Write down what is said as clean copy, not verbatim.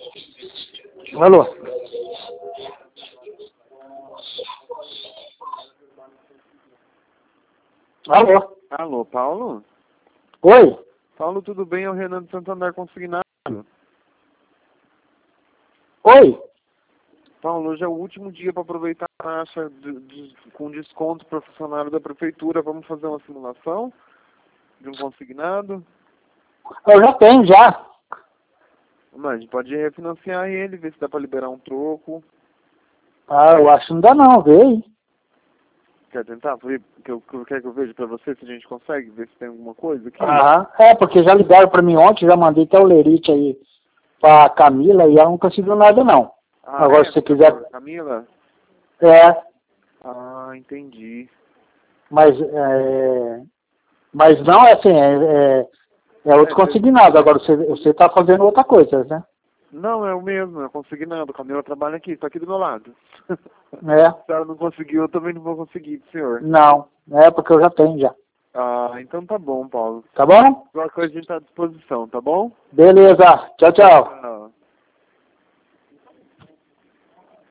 Alô? Alô? Alô, Paulo? Oi? Paulo, tudo bem? É o Renan de Santander Consignado. Oi? Paulo, hoje é o último dia para aproveitar a taxa com desconto para funcionário da prefeitura. Vamos fazer uma simulação de um consignado? Eu já tenho, já. Mas a gente pode refinanciar ele, ver se dá para liberar um troco. Ah, eu acho que não dá não, vê aí. Quer tentar? Quer que eu veja para você se a gente consegue ver se tem alguma coisa aqui? Aham. É, porque já ligaram pra mim ontem, já mandei até o lerite aí pra Camila e ela não conseguiu nada não. Ah, Agora, é? se você quiser... Camila? É, Ah, entendi. mas não, é assim, é outro consignado. Agora, você tá fazendo outra coisa, né? Não, é o mesmo, eu consegui nada. A Camila trabalha aqui, está aqui do meu lado. É, Se ela não conseguiu, eu também não vou conseguir, senhor. não, é porque eu já tenho, já. Ah, então tá bom, Paulo. Tá bom? Qualquer coisa a gente tá à disposição, tá bom? Beleza, tchau, tchau.